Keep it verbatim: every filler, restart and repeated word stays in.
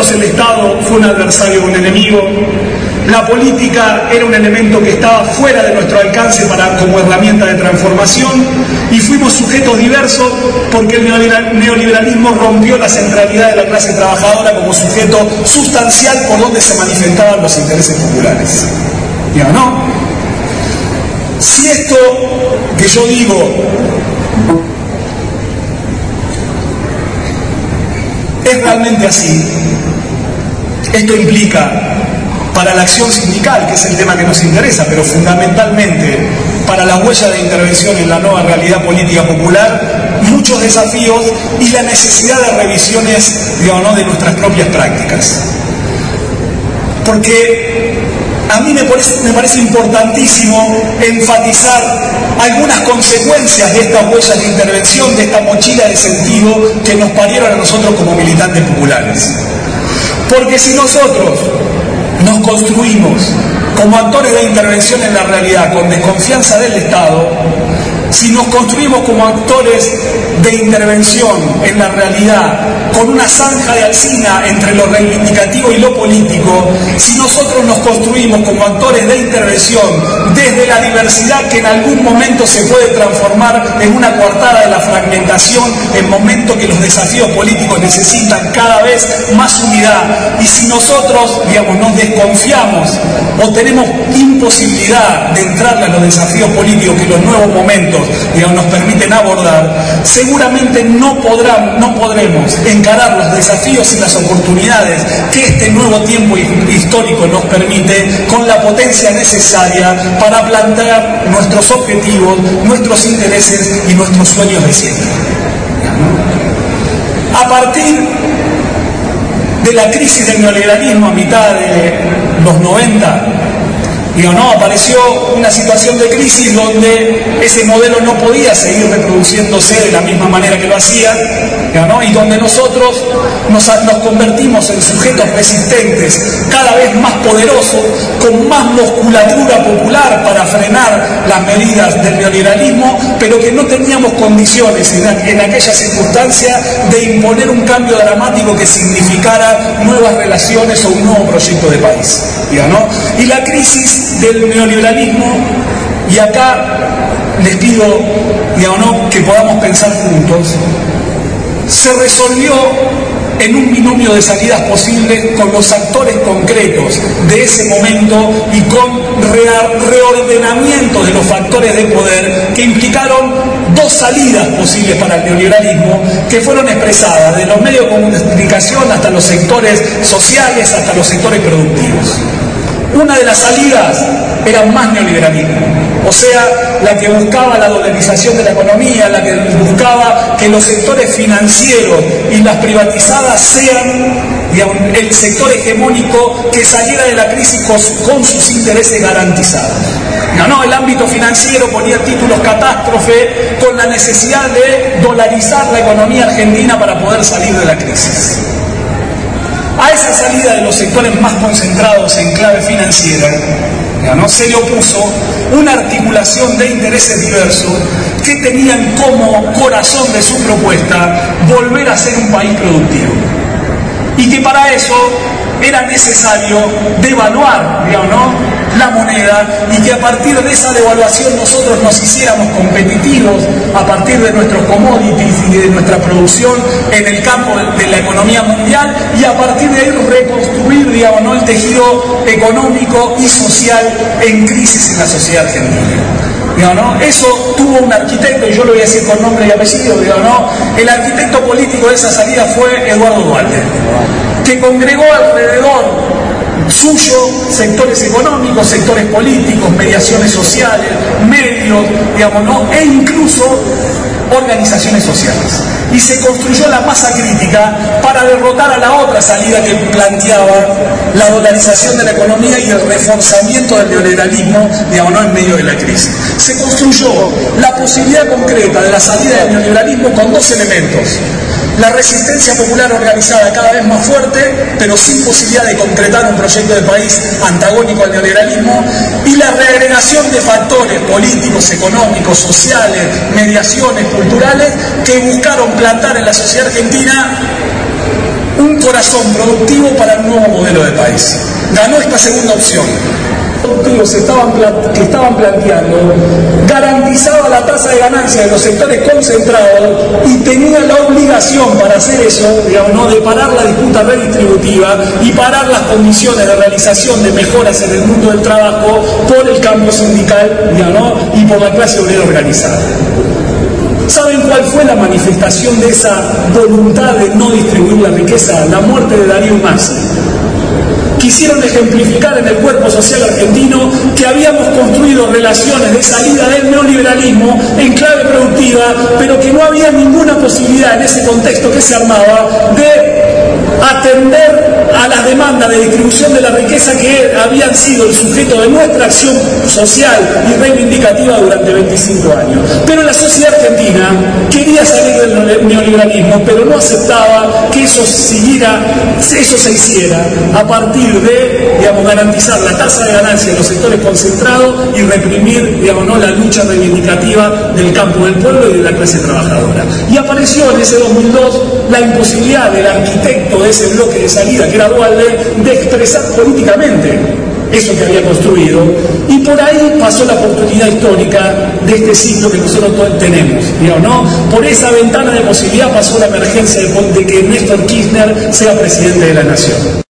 nosotros el Estado fue un adversario, un enemigo. La política era un elemento que estaba fuera de nuestro alcance para, como herramienta de transformación, y fuimos sujetos diversos porque el neoliberalismo rompió la centralidad de la clase trabajadora como sujeto sustancial por donde se manifestaban los intereses populares. ¿Ya no? Si esto que yo digo es realmente así, esto implica para la acción sindical, que es el tema que nos interesa, pero fundamentalmente para la huella de intervención en la nueva realidad política popular, muchos desafíos y la necesidad de revisiones, digamos, ¿no?, de nuestras propias prácticas. Porque a mí me parece, me parece importantísimo enfatizar algunas consecuencias de estas huellas de intervención, de esta mochila de sentido que nos parieron a nosotros como militantes populares. Porque si nosotros nos construimos como actores de intervención en la realidad con desconfianza del Estado, si nos construimos como actores de intervención en la realidad con una zanja de alcina entre lo reivindicativo y lo político, si nosotros nos construimos como actores de intervención desde la diversidad que en algún momento se puede transformar en una coartada de la fragmentación, en momento que los desafíos políticos necesitan cada vez más unidad, y si nosotros, digamos, nos desconfiamos o tenemos imposibilidad de entrarle a los desafíos políticos que los nuevos momentos, digamos, nos permiten abordar, seguramente no, podrán, no podremos encarar los desafíos y las oportunidades que este nuevo tiempo histórico nos permite con la potencia necesaria para plantear nuestros objetivos, nuestros intereses y nuestros sueños de siempre. A partir de la crisis del neoliberalismo a mitad de los noventa, digo, no, apareció una situación de crisis donde ese modelo no podía seguir reproduciéndose de la misma manera que lo hacía, ¿no? Y donde nosotros nos, nos convertimos en sujetos resistentes, cada vez más poderosos, con más musculatura popular para frenar las medidas del neoliberalismo, pero que no teníamos condiciones en, en aquella circunstancia de imponer un cambio dramático que significara nuevas relaciones o un nuevo proyecto de país, ¿no? Y la crisis del neoliberalismo, y acá les pido, digamos, ¿no?, que podamos pensar juntos, se resolvió en un binomio de salidas posibles con los actores concretos de ese momento y con re reordenamiento de los factores de poder que implicaron dos salidas posibles para el neoliberalismo que fueron expresadas de los medios de comunicación hasta los sectores sociales, hasta los sectores productivos. Una de las salidas era más neoliberalismo, o sea, la que buscaba la dolarización de la economía, la que buscaba que los sectores financieros y las privatizadas sean, digamos, el sector hegemónico que saliera de la crisis con, con sus intereses garantizados. No, no, el ámbito financiero ponía títulos catástrofe con la necesidad de dolarizar la economía argentina para poder salir de la crisis. A esa salida de los sectores más concentrados en clave financiera, ¿no?, se le opuso una articulación de intereses diversos que tenían como corazón de su propuesta volver a ser un país productivo. Y que para eso era necesario devaluar, digamos, ¿no?, la moneda, y que a partir de esa devaluación nosotros nos hiciéramos competitivos a partir de nuestros commodities y de nuestra producción en el campo de la economía mundial, y a partir de ahí reconstruir, digamos, ¿no?, el tejido económico y social en crisis en la sociedad argentina. Digamos, ¿no? Eso tuvo un arquitecto, y yo lo voy a decir con nombre y apellido, digamos, ¿no? El arquitecto político de esa salida fue Eduardo Duhalde, que congregó alrededor suyo sectores económicos, sectores políticos, mediaciones sociales, medios, digamos, ¿no?, e incluso organizaciones sociales. Y se construyó la masa crítica para derrotar a la otra salida que planteaba la dolarización de la economía y el reforzamiento del neoliberalismo, digamos, ¿no?, en medio de la crisis. Se construyó la posibilidad concreta de la salida del neoliberalismo con dos elementos: la resistencia popular organizada cada vez más fuerte, pero sin posibilidad de concretar un proyecto de país antagónico al neoliberalismo, y la reagregación de factores políticos, económicos, sociales, mediaciones culturales que buscaron plantar en la sociedad argentina un corazón productivo para un nuevo modelo de país. Ganó esta segunda opción. Los estaban, que estaban planteando garantizaba la tasa de ganancia de los sectores concentrados y tenía la obligación para hacer eso, digamos, ¿no?, de parar la disputa redistributiva y parar las condiciones de realización de mejoras en el mundo del trabajo por el cambio sindical, digamos, ¿no?, y por la clase obrera organizada. ¿Saben cuál fue la manifestación de esa voluntad de no distribuir la riqueza? La muerte de Darío Maxi. Quisieron ejemplificar en el cuerpo social argentino que habíamos construido relaciones de salida del neoliberalismo en clave productiva, pero que no había ninguna posibilidad en ese contexto que se armaba de atender a las demandas de distribución de la riqueza que habían sido el sujeto de nuestra acción social y reivindicativa durante veinticinco años. Pero la sociedad argentina quería salir del neoliberalismo, pero no aceptaba que eso siguiera, eso se hiciera a partir de, digamos, garantizar la tasa de ganancia de los sectores concentrados y reprimir, digamos, ¿no?, la lucha reivindicativa del campo del pueblo y de la clase trabajadora. Y apareció en ese dos mil dos la imposibilidad del arquitecto de ese bloque de salida, que era Duhalde, de expresar políticamente eso que había construido, y por ahí pasó la oportunidad histórica de este ciclo que nosotros tenemos, digamos, ¿no? Por esa ventana de posibilidad pasó la emergencia de, de que Néstor Kirchner sea presidente de la Nación.